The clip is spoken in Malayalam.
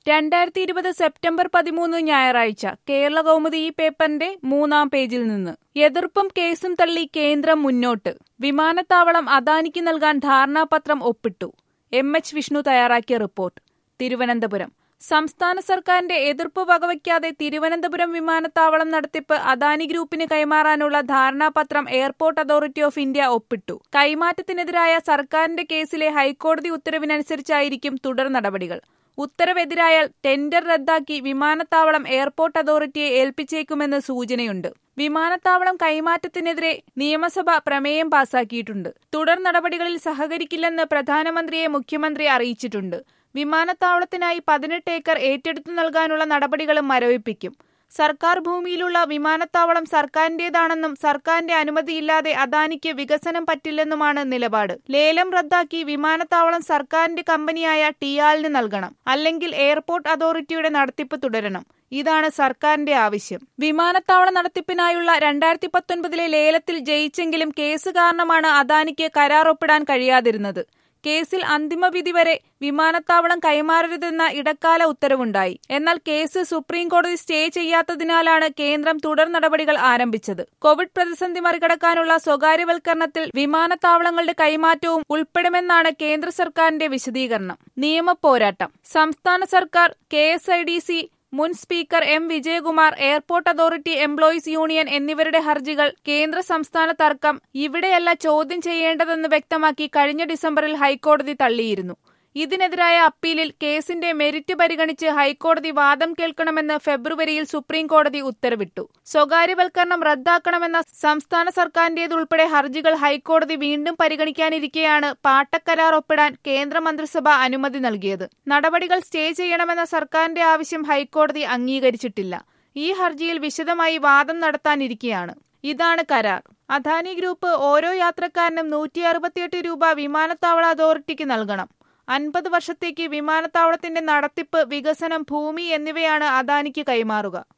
2020 സെപ്റ്റംബർ 13 ഞായറാഴ്ച കേരളകൗമുദി ഈ പേപ്പറിന്റെ 3-ാം പേജിൽ നിന്ന്. എതിർപ്പും കേസും തള്ളി കേന്ദ്രം മുന്നോട്ട്. വിമാനത്താവളം അദാനിക്ക് നൽകാൻ ധാരണാപത്രം ഒപ്പിട്ടു. എം.എച്ച്. വിഷ്ണു തയ്യാറാക്കിയ റിപ്പോർട്ട്. തിരുവനന്തപുരം. സംസ്ഥാന സർക്കാരിന്റെ എതിർപ്പ് വകവയ്ക്കാതെ തിരുവനന്തപുരം വിമാനത്താവളം നടത്തിപ്പ് അദാനി ഗ്രൂപ്പിന് കൈമാറാനുള്ള ധാരണാപത്രം എയർപോർട്ട് അതോറിറ്റി ഓഫ് ഇന്ത്യ ഒപ്പിട്ടു. കൈമാറ്റത്തിനെതിരായ സർക്കാരിന്റെ കേസിലെ ഹൈക്കോടതി ഉത്തരവിനനുസരിച്ചായിരിക്കും തുടർ നടപടികൾ. ഉത്തരവെതിരായാൽ ടെൻഡർ റദ്ദാക്കി വിമാനത്താവളം എയർപോർട്ട് അതോറിറ്റിയെ ഏൽപ്പിച്ചേക്കുമെന്ന് സൂചനയുണ്ട്. വിമാനത്താവളം കൈമാറ്റത്തിനെതിരെ നിയമസഭ പ്രമേയം പാസാക്കിയിട്ടുണ്ട്. തുടർ നടപടികളിൽ സഹകരിക്കില്ലെന്ന് പ്രധാനമന്ത്രിയെ മുഖ്യമന്ത്രി അറിയിച്ചിട്ടുണ്ട്. വിമാനത്താവളത്തിനായി 18 ഏക്കർ ഏറ്റെടുത്തു നൽകാനുള്ള നടപടികളും മരവിപ്പിക്കും. സർക്കാർ ഭൂമിയിലുള്ള വിമാനത്താവളം സർക്കാരിന്റേതാണെന്നും സർക്കാരിന്റെ അനുമതിയില്ലാതെ അദാനിക്ക് വികസനം പറ്റില്ലെന്നുമാണ് നിലപാട്. ലേലം റദ്ദാക്കി വിമാനത്താവളം സർക്കാരിന്റെ കമ്പനിയായ ടിയാലിന് നൽകണം. അല്ലെങ്കിൽ എയർപോർട്ട് അതോറിറ്റിയുടെ നടത്തിപ്പ് തുടരണം. ഇതാണ് സർക്കാരിന്റെ ആവശ്യം. വിമാനത്താവള നടത്തിപ്പിനായുള്ള 2019 ലേലത്തിൽ ജയിച്ചെങ്കിലും കേസ് കാരണമാണ് അദാനിക്ക് കരാർ ഒപ്പിടാൻ കഴിയാതിരുന്നത്. കേസിൽ അന്തിമവിധി വരെ വിമാനത്താവളം കൈമാറരുതെന്ന ഇടക്കാല ഉത്തരവുണ്ടായി. എന്നാൽ കേസ് സുപ്രീം കോടതി സ്റ്റേ ചെയ്യാത്തതിനാലാണ് കേന്ദ്രം തുടർ നടപടികൾ ആരംഭിച്ചത്. കോവിഡ് പ്രതിസന്ധി മറികടക്കാനുള്ള സ്വകാര്യവൽക്കരണത്തിൽ വിമാനത്താവളങ്ങളുടെ കൈമാറ്റവും ഉൾപ്പെടുമെന്നാണ് കേന്ദ്ര സർക്കാരിന്റെ വിശദീകരണം. നിയമപോരാട്ടം. സംസ്ഥാന സർക്കാർ, KSIDC മുൻ speaker M. Vijayakumar, airport authority employees union എന്നിവരുടെ ഹർജികൾ കേന്ദ്ര സംസ്ഥാന തർക്കം ഇവിടെയല്ല ചോദ്യം ചെയ്യേണ്ടതെന്ന് വ്യക്തമാക്കി കഴിഞ്ഞ ഡിസംബറിൽ ഹൈക്കോടതി തള്ളിയിരുന്നു. ഇതിനെതിരായ അപ്പീലിൽ കേസിന്റെ മെരിറ്റ് പരിഗണിച്ച് ഹൈക്കോടതി വാദം കേൾക്കണമെന്ന് ഫെബ്രുവരിയിൽ സുപ്രീം കോടതി ഉത്തരവിട്ടു. സ്വകാര്യവൽക്കരണം റദ്ദാക്കണമെന്ന സംസ്ഥാന സർക്കാരിന്റേതുൾപ്പെടെ ഹർജികൾ ഹൈക്കോടതി വീണ്ടും പരിഗണിക്കാനിരിക്കെയാണ് പാട്ടക്കരാർ ഒപ്പിടാൻ കേന്ദ്രമന്ത്രിസഭ അനുമതി നൽകിയത്. നടപടികൾ സ്റ്റേ ചെയ്യണമെന്ന സർക്കാരിന്റെ ആവശ്യം ഹൈക്കോടതി അംഗീകരിച്ചിട്ടില്ല. ഈ ഹർജിയിൽ വിശദമായി വാദം നടത്താനിരിക്കെയാണ്. ഇതാണ് കരാർ. അദാനി ഗ്രൂപ്പ് ഓരോ യാത്രക്കാരനും 168 രൂപ വിമാനത്താവള അതോറിറ്റിക്ക് നൽകണം. 50 വർഷത്തേക്ക് വിമാനത്താവളത്തിന്റെ നടത്തിപ്പ്, വികസനം, ഭൂമി എന്നിവയാണ് അദാനിക്ക് കൈമാറുക.